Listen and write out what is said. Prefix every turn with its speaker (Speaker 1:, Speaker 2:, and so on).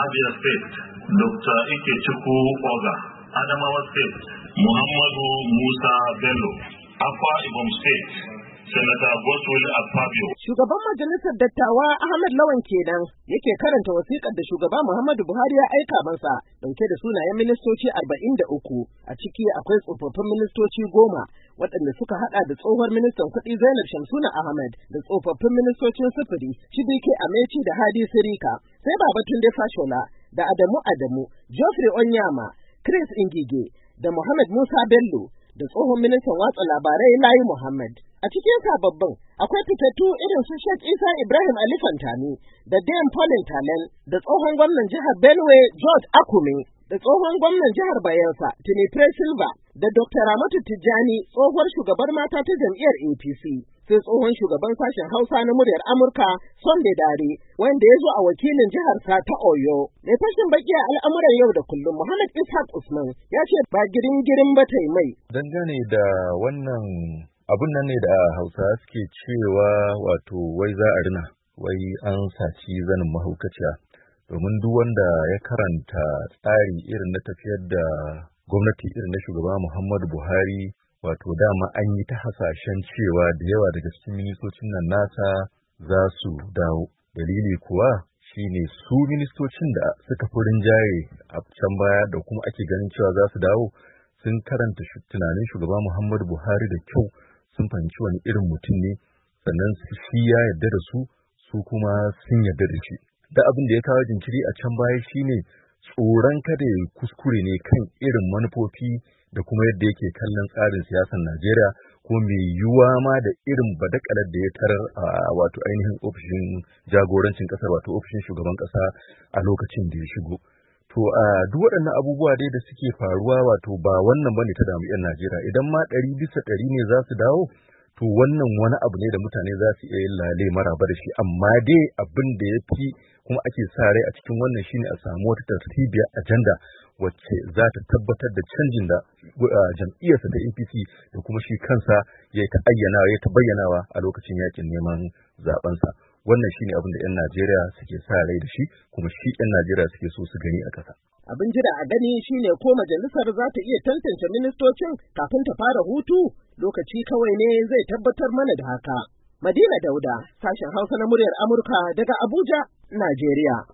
Speaker 1: Abia State, Dr. Ikechukwu Oga, Adamawa State, Muhammadu Musa Bello, Akwa Ibom State, Senator Godswill Akpabio.
Speaker 2: Shugaban Majalisar Dattawa Ahmed Lawan kenan yake karanta wasiƙar da shugaba Muhammadu Buhari ya aika masa dauke da sunayen ministoci 43. A ciki akwai tsofaffin ministoci 10 waɗanda suka hada da tsohuwar ministan kuɗi Zainab Shamsuna Ahmed da tsofaffin ministocin sufuri Chibike Amechi da Hadi Sirika, sai Babatunde Fashola da Adamu, Geoffrey Onyama, Chris Ingige da Muhammad Musa Bello da tsohon ministan watsa labarai Layi Muhammad. A cikin sababbin akwai fitattu irin su Sheikh Isa Ibrahim Ali Fantami da Dame Pauline Talen da tsohon gwamnan jihar Benue George Akume da tsohon gwamnan jihar Bayelsa Tinipre Silva da Dr. Ramatu Tijjani tsohuwar shugabar mata ta jam'iyyar APC. Sai tsohon shugaban sashen Hausa na muryar Amurka Sunday Dare wanda ya zo a wakilin jihar sa ta Oyo. Mai fashin baki a al'amuran yau da kullum Muhammad Ishaq Usman ya ce ba girin ba ta mai.
Speaker 3: Dangane da wannan abun nan ne da Hausa suke cewa wato wai za a rina, wai an saci zanin mahaukaciya. Domin duk wanda ya karanta tsari irin na tafiyar da gwamnati irin na shugaba Muhammadu Buhari, wato dama an yi ta hasashen cewa da yawa daga cikin ministocin nan nasa za su dawo. Dalili kuwa shine su ministocin da suka fi rinjaye a can baya da kuma ake ganin cewa za su dawo sun karanta tunanin shugaba Muhammadu Buhari da kyau, sun fahimci wani irin mutum ne, sannan shi ya yarda da su, su kuma sun yarda da shi. Da abin da ya kawo jinkiri a can baya shine tsoron kada ya kuskure ne kan irin manufofi da kuma yadda yake kallon tsarin siyasar Najeriya, ko mai yiwuwa ma da irin badakalar da ya tarar a wato ainihin ofishin jagorancin kasar, wato ofishin shugaban kasa a lokacin da ya shigo. To duk waɗannan abubuwa dai da suke faruwa, wato ba wannan bane ta damu 'yan Najeriya. Idan ma 100% ne za su dawo, to wannan wani abu ne da mutane za su iya yin lale maraba da shi. Amma dai abin da ya fi kuma ake sa rai a cikin wannan shine a samu wata tartibiyar ajanda wacce za ta tabbatar da canjin da jam'iyyarsa ta APC da kuma shi kansa ya ta bayyanawa a lokacin yakin neman zabensa. Wannan shine abin da 'yan Najeriya suke sa rai da shi, kuma shi 'yan Najeriya suke so su gani a ƙasa.
Speaker 2: Abin jira a gani shine ko majalisar za ta iya tantance ministocin kafin ta fara hutu. Lokaci kawai ne zai tabbatar mana da haka. Madina Dauda, sashen Hausa na muryar Amurka daga Abuja, Najeriya.